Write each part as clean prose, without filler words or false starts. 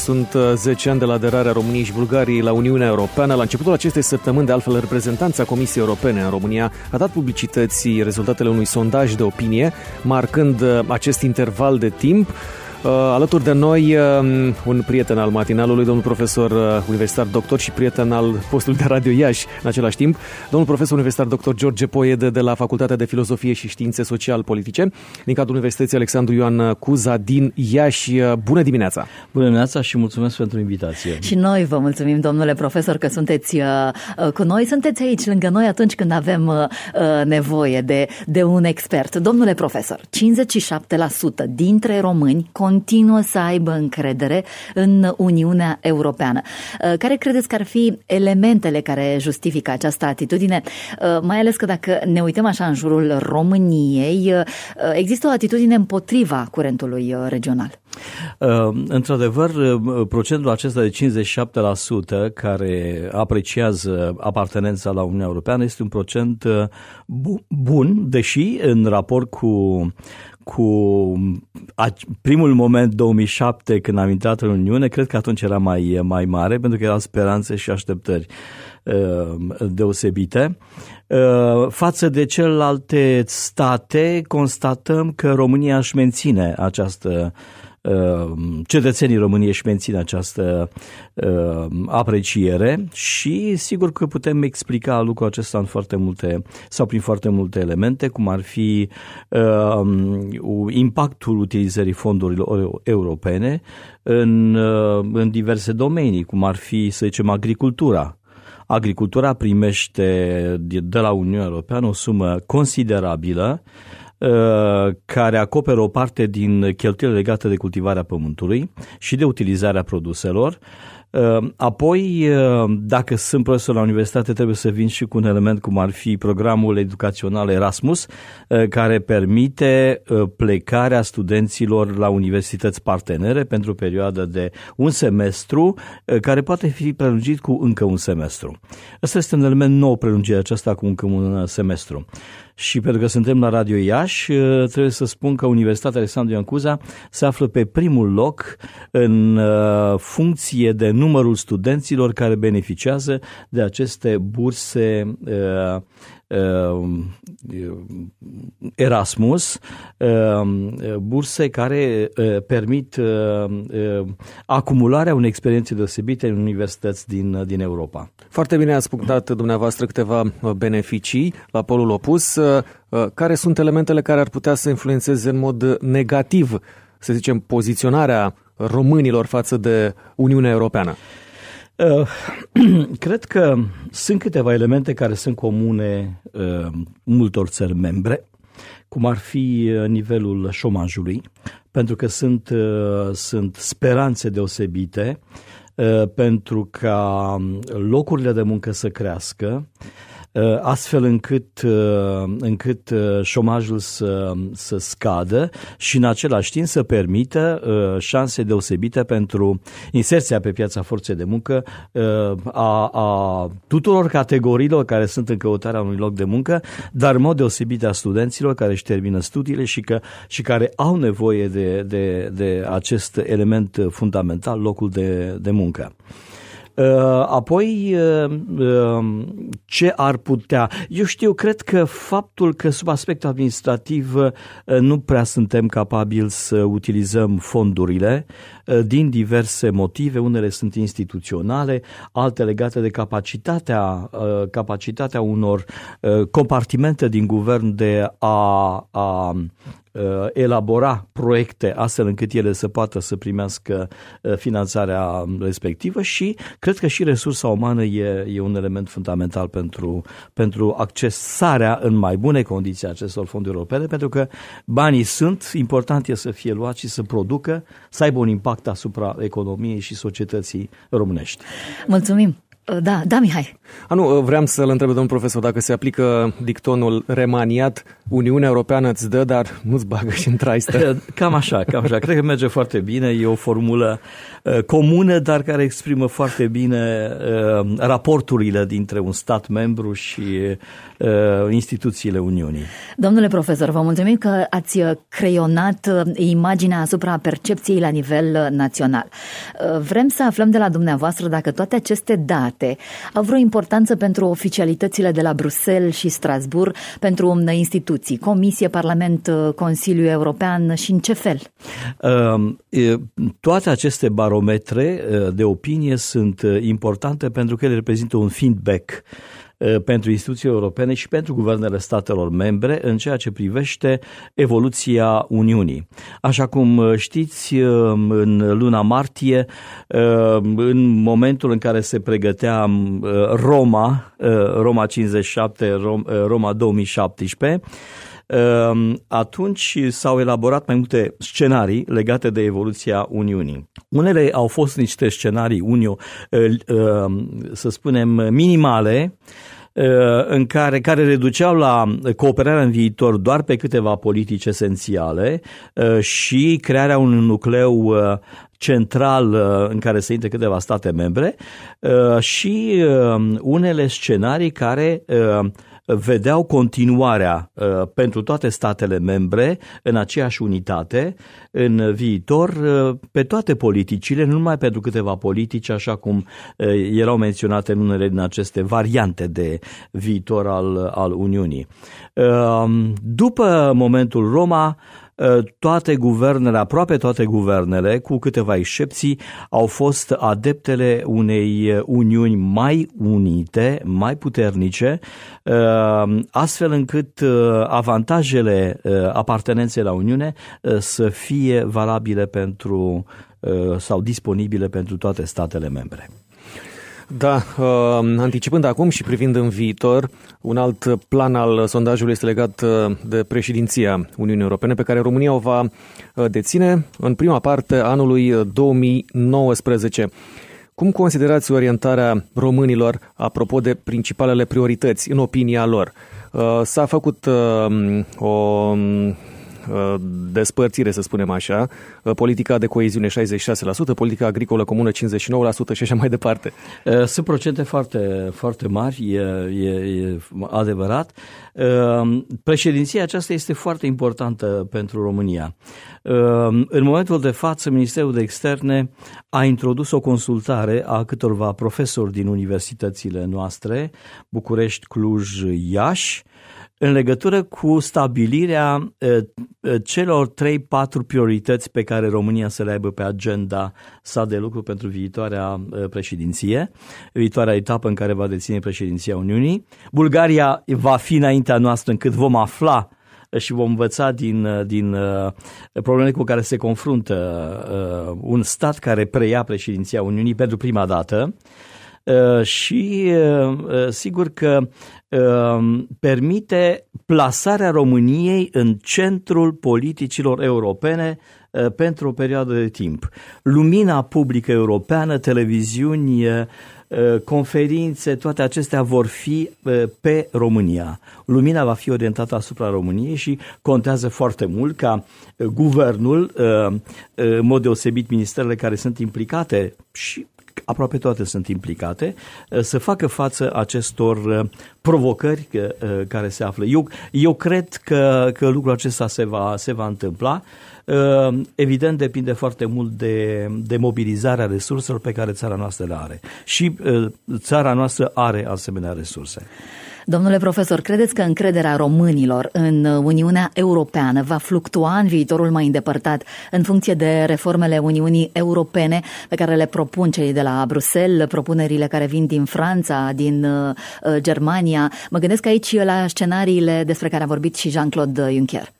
Sunt 10 ani de la aderarea României și Bulgariei la Uniunea Europeană. La începutul acestei săptămâni, de altfel, reprezentanța Comisiei Europene în România a dat publicității rezultatele unui sondaj de opinie, marcând acest interval de timp. Alături de noi un prieten al matinalului, domnul profesor universitar doctor și prieten al postului de Radio Iași în același timp, domnul profesor universitar doctor George Poiede de la Facultatea de Filozofie și Științe Social-Politice din cadrul Universității Alexandru Ioan Cuza din Iași. Bună dimineața! Bună dimineața și mulțumesc pentru invitație! Și noi vă mulțumim, domnule profesor, că sunteți cu noi, sunteți aici lângă noi atunci când avem nevoie de un expert. Domnule profesor, 57% dintre români continuă să aibă încredere în Uniunea Europeană. Care credeți că ar fi elementele care justifică această atitudine? Mai ales că dacă ne uităm așa în jurul României, există o atitudine împotriva curentului regional. Într-adevăr, procentul acesta de 57% care apreciază apartenența la Uniunea Europeană este un procent bun, deși în raport cu primul moment 2007 când am intrat în Uniune, cred că atunci era mai mare, pentru că erau speranțe și așteptări deosebite. Față de celelalte state, constatăm că România își menține această cetățenii României își mențin această apreciere și sigur că putem explica lucrul acesta în foarte multe sau prin foarte multe elemente, cum ar fi impactul utilizării fondurilor europene în diverse domenii, cum ar fi, să zicem, agricultura. Agricultura primește de la Uniunea Europeană o sumă considerabilă care acoperă o parte din cheltuielile legate de cultivarea pământului și de utilizarea produselor. Apoi, dacă sunt profesor la universitate, trebuie să vin și cu un element cum ar fi programul educațional Erasmus, care permite plecarea studenților la universități partenere pentru o perioadă de un semestru, care poate fi prelungit cu încă un semestru. Ăsta este un element nou, prelungirea aceasta cu încă un semestru. Și pentru că suntem la Radio Iași, trebuie să spun că Universitatea Alexandru Ioan Cuza se află pe primul loc în funcție de numărul studenților care beneficiază de aceste burse Erasmus, burse care permit acumularea unei experiențe deosebite în universități din Europa. Foarte bine ați punctat dumneavoastră câteva beneficii la polul opus. Care sunt elementele care ar putea să influențeze în mod negativ, să zicem, poziționarea românilor față de Uniunea Europeană? Cred că sunt câteva elemente care sunt comune multor țări membre, cum ar fi nivelul șomajului, pentru că sunt speranțe deosebite pentru ca locurile de muncă să crească, astfel încât șomajul să scadă și în același timp să permită șanse deosebite pentru inserția pe piața forței de muncă a tuturor categoriilor care sunt în căutarea unui loc de muncă, dar în mod deosebit a studenților care își termină studiile și care au nevoie de acest element fundamental, locul de muncă. Apoi, ce ar putea? Eu știu, cred că faptul că sub aspect administrativ nu prea suntem capabili să utilizăm fondurile din diverse motive, unele sunt instituționale, altele legate de capacitatea unor compartimente din guvern de a elabora proiecte astfel încât ele să poată să primească finanțarea respectivă și cred că și resursa umană e un element fundamental pentru accesarea în mai bune condiții acestor fonduri europene, pentru că banii sunt, important e să fie luați și să producă, să aibă un impact asupra economiei și societății românești. Mulțumim! Da, Mihai. Nu, vreau să-l întreb domnul profesor dacă se aplică dictonul remaniat, Uniunea Europeană îți dă, dar nu-ți bagă și în traistă. Cam așa. Cred că merge foarte bine. E o formulă comună, dar care exprimă foarte bine raporturile dintre un stat membru și instituțiile Uniunii. Domnule profesor, vă mulțumim că ați creionat imaginea asupra percepției la nivel național. Vrem să aflăm de la dumneavoastră dacă toate aceste date au vreo importanță pentru oficialitățile de la Bruxelles și Strasbourg, pentru instituții, Comisie, Parlament, Consiliu European și în ce fel? Toate aceste barometre de opinie sunt importante pentru că ele reprezintă un feedback pentru instituțiile europene și pentru guvernele statelor membre în ceea ce privește evoluția Uniunii. Așa cum știți, în luna martie, în momentul în care se pregătea Roma 57, Roma 2017, atunci s-au elaborat mai multe scenarii legate de evoluția Uniunii. Unele au fost niște scenarii, să spunem, minimale, care reduceau la cooperarea în viitor doar pe câteva politici esențiale și crearea unui nucleu central în care se intre câteva state membre și unele scenarii care vedeau continuarea pentru toate statele membre în aceeași unitate în viitor pe toate politicile, nu numai pentru câteva politici, așa cum erau menționate în unele din aceste variante de viitor al Uniunii. După momentul Roma, aproape toate guvernele, cu câteva excepții, au fost adeptele unei uniuni mai unite, mai puternice, astfel încât avantajele apartenenței la Uniune să fie valabile sau disponibile pentru toate statele membre. Da, anticipând acum și privind în viitor, un alt plan al sondajului este legat de președinția Uniunii Europene, pe care România o va deține în prima parte a anului 2019. Cum considerați orientarea românilor apropo de principalele priorități, în opinia lor? S-a făcut o despărțire, să spunem așa, politica de coeziune 66%, politica agricolă comună 59% și așa mai departe. Sunt procente foarte, foarte mari, e adevărat. Președinția aceasta este foarte importantă pentru România. În momentul de față, Ministerul de Externe a introdus o consultare a câtorva profesori din universitățile noastre, București, Cluj, Iași, în legătură cu stabilirea celor 3-4 priorități pe care România să le aibă pe agenda sa de lucru pentru viitoarea președinție, viitoarea etapă în care va deține președinția Uniunii. Bulgaria va fi înaintea noastră încât vom afla și vom învăța din problemele cu care se confruntă un stat care preia președinția Uniunii pentru prima dată. Și sigur că permite plasarea României în centrul politicilor europene pentru o perioadă de timp. Lumina publică europeană, televiziuni, conferințe, toate acestea vor fi pe România. Lumina va fi orientată asupra României și contează foarte mult ca guvernul, în mod deosebit ministerele care sunt implicate și aproape toate sunt implicate, să facă față acestor provocări care se află. Eu cred că lucrul acesta se va întâmpla. Evident, depinde foarte mult de mobilizarea resurselor pe care țara noastră le are. Și țara noastră are asemenea resurse. Domnule profesor, credeți că încrederea românilor în Uniunea Europeană va fluctua în viitorul mai îndepărtat în funcție de reformele Uniunii Europene pe care le propun cei de la Bruxelles, propunerile care vin din Franța, din Germania? Mă gândesc aici la scenariile despre care a vorbit și Jean-Claude Juncker.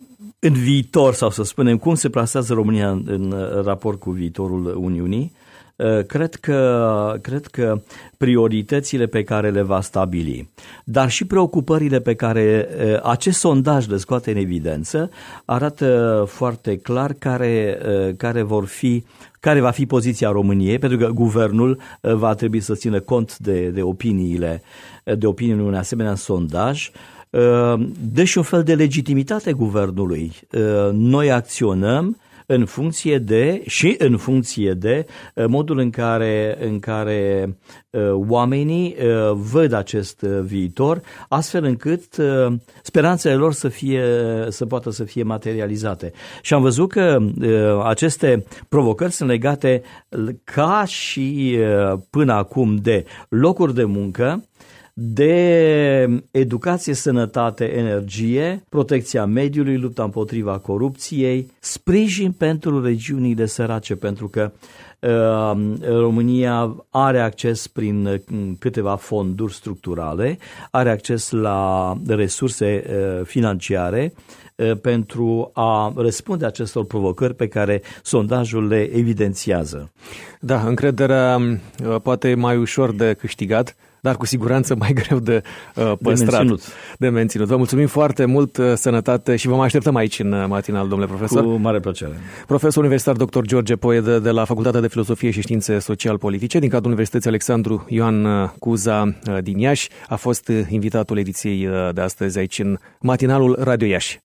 În viitor, sau să spunem, cum se plasează România în raport cu viitorul Uniunii, cred că prioritățile pe care le va stabili, dar și preocupările pe care acest sondaj le scoate în evidență, arată foarte clar care va fi poziția României, pentru că guvernul va trebui să țină cont de opiniile unui asemenea sondaj. Dă și un fel de legitimitate guvernului. Noi acționăm în funcție de modul în care oamenii văd acest viitor, astfel încât speranțele lor să poată să fie materializate. Și am văzut că aceste provocări sunt legate ca și până acum de locuri de muncă, de educație, sănătate, energie, protecția mediului, lupta împotriva corupției, sprijin pentru regiunile sărace, pentru că România are acces prin câteva fonduri structurale, are acces la resurse financiare pentru a răspunde acestor provocări pe care sondajul le evidențiază. Da, încrederea poate mai ușor de câștigat, dar cu siguranță mai greu de păstrat, de menținut. Vă mulțumim foarte mult, sănătate, și vă mai așteptăm aici în matinal, domnule profesor. Cu mare plăcere. Profesor universitar dr. George Poiedă de la Facultatea de Filozofie și Științe Social-Politice din cadrul Universității Alexandru Ioan Cuza din Iași, a fost invitatul ediției de astăzi aici în matinalul Radio Iași.